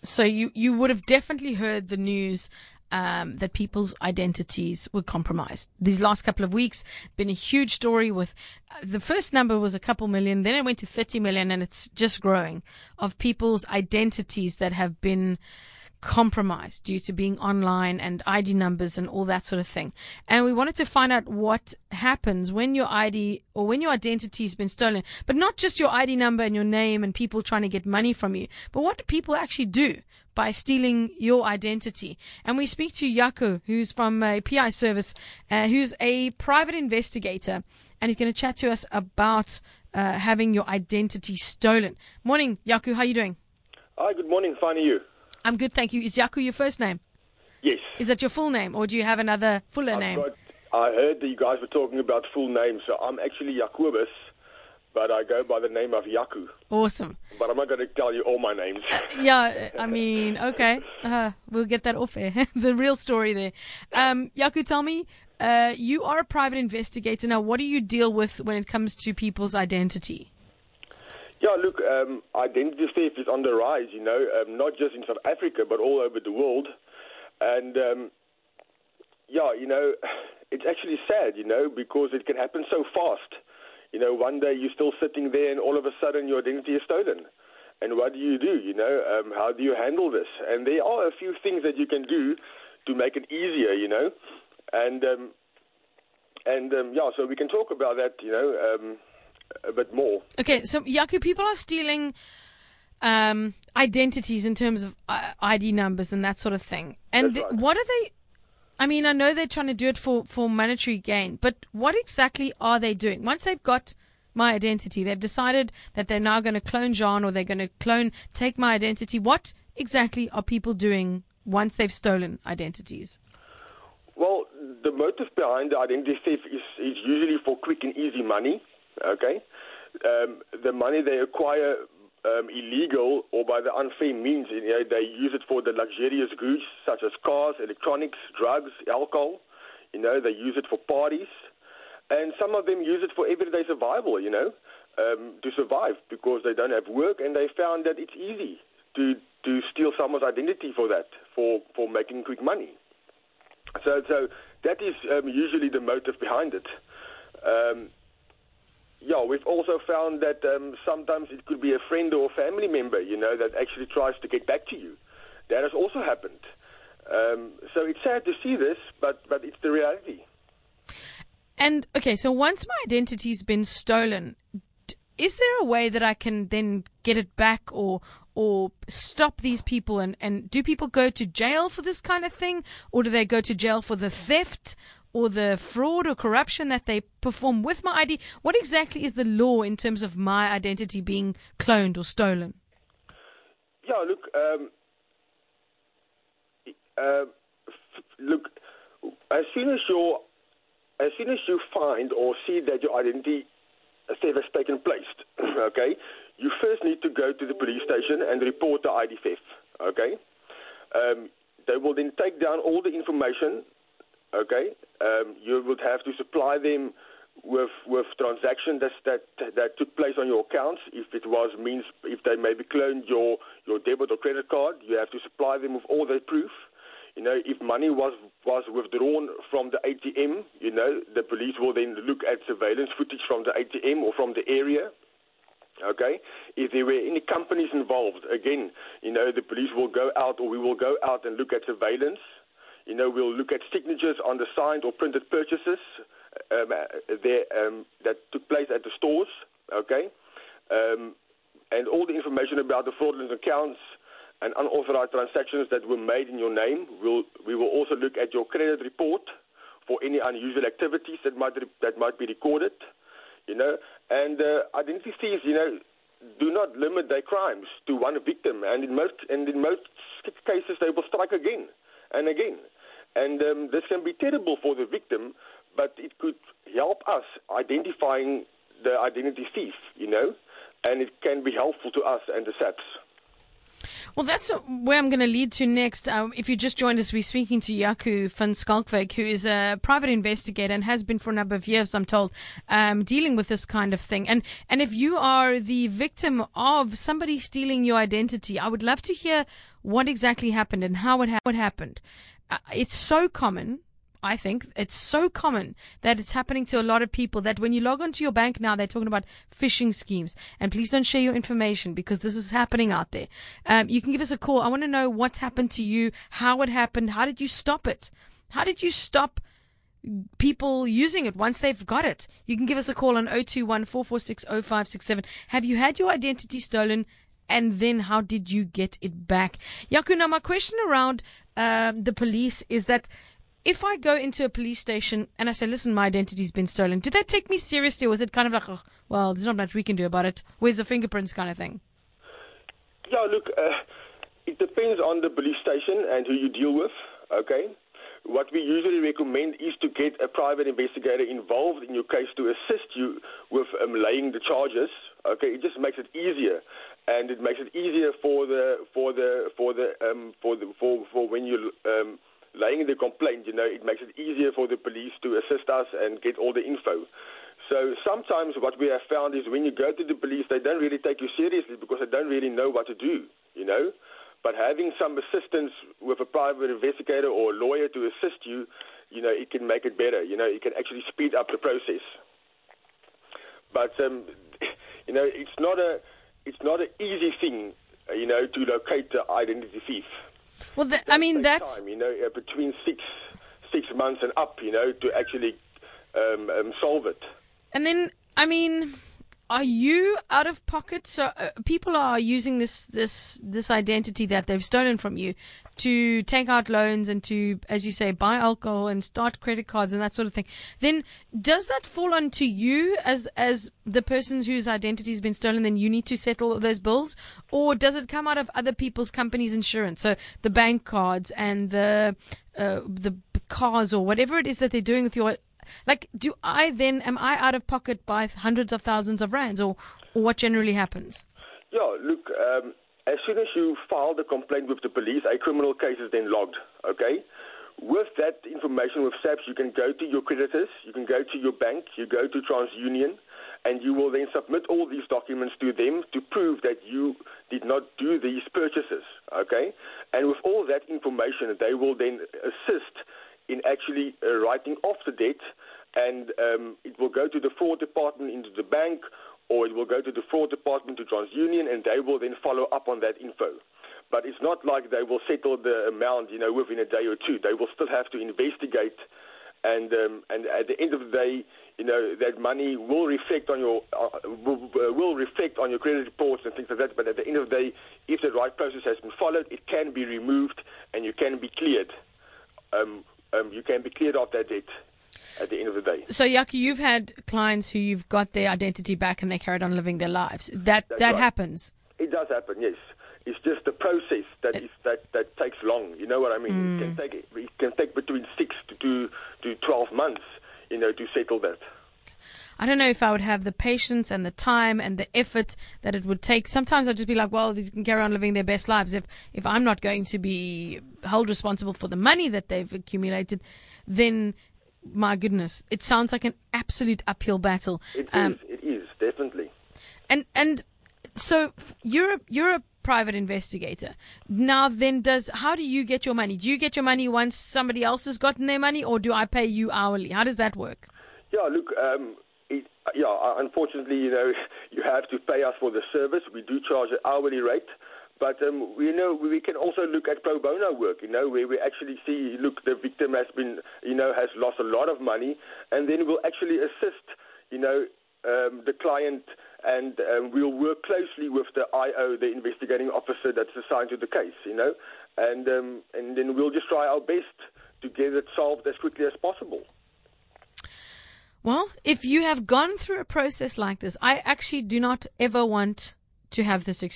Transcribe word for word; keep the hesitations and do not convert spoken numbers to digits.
So you, you would have definitely heard the news um, that people's identities were compromised. These last couple of weeks, been a huge story with uh, the first number was a couple million, then it went to thirty million, and it's just growing of people's identities that have been compromised due to being online and I D numbers and all that sort of thing. And we wanted to find out what happens when your I D or when your identity has been stolen, but not just your I D number and your name and people trying to get money from you, but what do people actually do by stealing your identity? And we speak to Jaco, who's from a P I service, uh, who's a private investigator, and he's going to chat to us about uh, having your identity stolen. Morning, Jaco. How are you doing? Hi, good morning. Fine, are you? I'm good, thank you. Is Jaco your first name? Yes. Is that your full name, or do you have another fuller I've name? Got, I heard that you guys were talking about full names, so I'm actually Jacobus, but I go by the name of Jaco. Awesome. But I'm not going to tell you all my names. Yeah, I mean, okay. Uh, we'll get that off air. The real story there. Um, Jaco, tell me, uh, you are a private investigator. Now, what do you deal with when it comes to people's identity? Yeah, look, um, identity theft is on the rise, you know, um, not just in South Africa, but all over the world. And, um, yeah, you know, it's actually sad, you know, because it can happen so fast. You know, one day you're still sitting there and all of a sudden your identity is stolen. And what do you do, you know? Um, how do you handle this? And there are a few things that you can do to make it easier, you know. And, um, and um, yeah, so we can talk about that, you know, um, a bit more. Okay, so Jaco, people are stealing um, identities in terms of uh, I D numbers and that sort of thing. And That's th- right. what are they? I mean, I know they're trying to do it for, for monetary gain, but what exactly are they doing? Once they've got my identity, they've decided that they're now going to clone John, or they're going to clone, take my identity. What exactly are people doing once they've stolen identities? Well, the motive behind the identity theft is, is usually for quick and easy money. Okay, um, the money they acquire um, illegal or by the unfair means, you know, they use it for the luxurious goods such as cars, electronics, drugs, alcohol. You know, they use it for parties, and some of them use it for everyday survival. You know, um, to survive because they don't have work, and they found that it's easy to to steal someone's identity for that, for for making quick money. So, so that is um, usually the motive behind it. Um, Yeah, we've also found that um, sometimes it could be a friend or a family member, you know, that actually tries to get back to you. That has also happened. Um, so it's sad to see this, but, but it's the reality. And, okay, so once my identity's been stolen, d- is there a way that I can then get it back or or stop these people? And, and do people go to jail for this kind of thing? Or do they go to jail for the theft or the fraud or corruption that they perform with my I D? What exactly is the law in terms of my identity being cloned or stolen? Yeah, look, um, uh, f- look, as soon as you as soon as you find or see that your identity theft has taken place, okay, you first need to go to the police station and report the I D theft, okay? Um, they will then take down all the information. Okay, um, you would have to supply them with with transactions that that that took place on your accounts. If it was means, if they maybe cloned your your debit or credit card, you have to supply them with all their proof. You know, if money was was withdrawn from the A T M, you know, the police will then look at surveillance footage from the A T M or from the area. Okay, if there were any companies involved, again, you know, the police will go out, or we will go out and look at surveillance. You know, we'll look at signatures on the signed or printed purchases um, there, um, that took place at the stores, okay? Um, and all the information about the fraudulent accounts and unauthorized transactions that were made in your name. We'll, we will also look at your credit report for any unusual activities that might, that might be recorded, you know. And uh, identity thieves, you know, do not limit their crimes to one victim. And in most, and in most cases, they will strike again and again. And um, this can be terrible for the victim, but it could help us identifying the identity thief, you know, and it can be helpful to us and the S A Ps. Well, that's where I'm going to lead to next. Um, if you just joined us, we're speaking to Jaco van Schalkwyk, who is a private investigator and has been for a number of years, I'm told, um, dealing with this kind of thing. And and if you are the victim of somebody stealing your identity, I would love to hear what exactly happened and how it, ha- what happened. Uh, it's so common. I think it's so common that it's happening to a lot of people that when you log onto your bank now, they're talking about phishing schemes. And please don't share your information because this is happening out there. Um, you can give us a call. I want to know what's happened to you, how it happened, how did you stop it? How did you stop people using it once they've got it? You can give us a call on zero two one, four four six, zero five six seven. Have you had your identity stolen? And then how did you get it back? Jaco, now my question around um, the police is that if I go into a police station and I say, listen, my identity's been stolen, do they take me seriously, or is it kind of like, oh, well, there's not much we can do about it? Where's the fingerprints kind of thing? Yeah, look, uh, it depends on the police station and who you deal with, okay? What we usually recommend is to get a private investigator involved in your case to assist you with um, laying the charges, okay? It just makes it easier, and it makes it easier for the for the for the um, for the for for when you um, laying the complaint, you know, it makes it easier for the police to assist us and get all the info. So sometimes what we have found is when you go to the police, they don't really take you seriously because they don't really know what to do, you know. But having some assistance with a private investigator or a lawyer to assist you, you know, it can make it better. You know, it can actually speed up the process. But, um, you know, it's not a, it's not an easy thing, you know, to locate the identity thief. Well, the, I mean, that's... Time, you know, uh, between six six months and up, you know, to actually um, um, solve it. And then, I mean, are you out of pocket? So uh, people are using this, this, this identity that they've stolen from you to take out loans and to, as you say, buy alcohol and start credit cards and that sort of thing. Then does that fall onto you as, as the person whose identity has been stolen, then you need to settle those bills? Or does it come out of other people's companies' insurance? So the bank cards and the, uh, the cars or whatever it is that they're doing with your, like, do I then, am I out of pocket by hundreds of thousands of rands, or, or what generally happens? Yeah, look, um, as soon as you file the complaint with the police, a criminal case is then logged, okay? With that information, with SAPS, you can go to your creditors, you can go to your bank, you go to TransUnion, and you will then submit all these documents to them to prove that you did not do these purchases, okay? And with all that information, they will then assist in actually uh, writing off the debt, and um, it will go to the fraud department into the bank, or it will go to the fraud department to TransUnion, and they will then follow up on that info. But it's not like they will settle the amount, you know, within a day or two. They will still have to investigate, and um, and at the end of the day, you know, that money will reflect on your uh, will, uh, will reflect on your credit reports and things like that. But at the end of the day, if the right process has been followed, it can be removed and you can be cleared. Um, um, you can be cleared of that debt at the end of the day. So, Jaco, you've had clients who you've got their identity back and they carried on living their lives. That That's that right. happens. It does happen, yes. It's just the process that is that, that takes long. You know what I mean? Mm. It can take it can take between six to to, to twelve months, you know, to settle that. I don't know if I would have the patience and the time and the effort that it would take. Sometimes I'd just be like, well, they can carry on living their best lives. If if I'm not going to be held responsible for the money that they've accumulated, then my goodness, it sounds like an absolute uphill battle. It um, is. It is definitely. And and so you're a, you're a private investigator. Now then, does how do you get your money? Do you get your money once somebody else has gotten their money, or do I pay you hourly? How does that work? Yeah, look, um, it, yeah, unfortunately, you know, you have to pay us for the service. We do charge an hourly rate. But, um, you know, we can also look at pro bono work, you know, where we actually see, look, the victim has been, you know, has lost a lot of money, and then we'll actually assist, you know, um, the client, and um, we'll work closely with the I O, the investigating officer that's assigned to the case, you know, and um, and then we'll just try our best to get it solved as quickly as possible. Well, if you have gone through a process like this, I actually do not ever want to have this experience.